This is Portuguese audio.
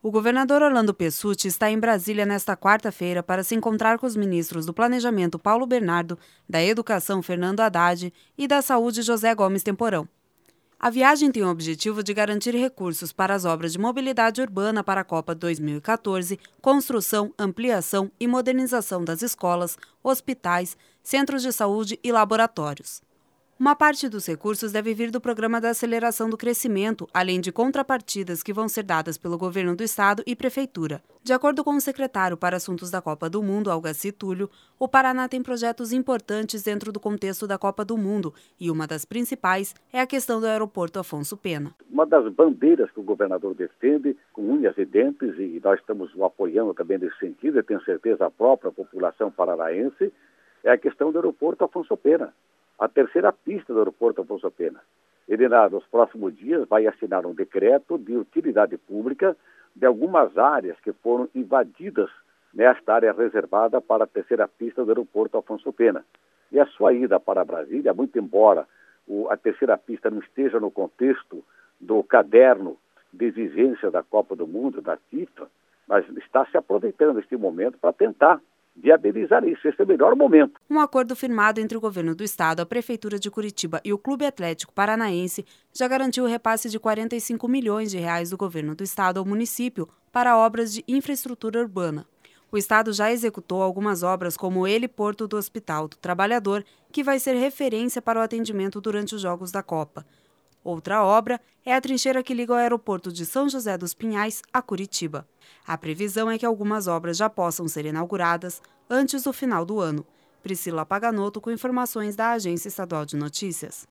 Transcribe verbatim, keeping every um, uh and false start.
O governador Orlando Pessutti está em Brasília nesta quarta-feira para se encontrar com os ministros do Planejamento Paulo Bernardo, da Educação Fernando Haddad e da Saúde José Gomes Temporão. A viagem tem o objetivo de garantir recursos para as obras de mobilidade urbana para a Copa dois mil e quatorze, construção, ampliação e modernização das escolas, hospitais, centros de saúde e laboratórios. Uma parte dos recursos deve vir do Programa da Aceleração do Crescimento, além de contrapartidas que vão ser dadas pelo Governo do Estado e Prefeitura. De acordo com o secretário para Assuntos da Copa do Mundo, Algaci Túlio, o Paraná tem projetos importantes dentro do contexto da Copa do Mundo e uma das principais é a questão do aeroporto Afonso Pena. Uma das bandeiras que o governador defende com unhas e dentes, e nós estamos o apoiando também nesse sentido, e tenho certeza a própria população paranaense, é a questão do aeroporto Afonso Pena. A terceira pista do aeroporto Afonso Pena. Ele, nos próximos dias, vai assinar um decreto de utilidade pública de algumas áreas que foram invadidas nesta área reservada para a terceira pista do aeroporto Afonso Pena. E a sua ida para Brasília, muito embora o, a terceira pista não esteja no contexto do caderno de exigência da Copa do Mundo, da FIFA, mas está se aproveitando deste momento para tentar viabilizar isso. Esse é o melhor momento. Um acordo firmado entre o governo do estado, a Prefeitura de Curitiba e o Clube Atlético Paranaense já garantiu o repasse de quarenta e cinco milhões de reais do governo do estado ao município para obras de infraestrutura urbana. O estado já executou algumas obras como o heliporto do Hospital do Trabalhador, que vai ser referência para o atendimento durante os Jogos da Copa. Outra obra é a trincheira que liga o aeroporto de São José dos Pinhais a Curitiba. A previsão é que algumas obras já possam ser inauguradas antes do final do ano. Priscila Paganoto com informações da Agência Estadual de Notícias.